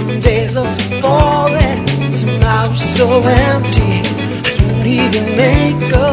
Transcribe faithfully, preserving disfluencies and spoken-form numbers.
days are so boring, somehow so empty. I don't even make a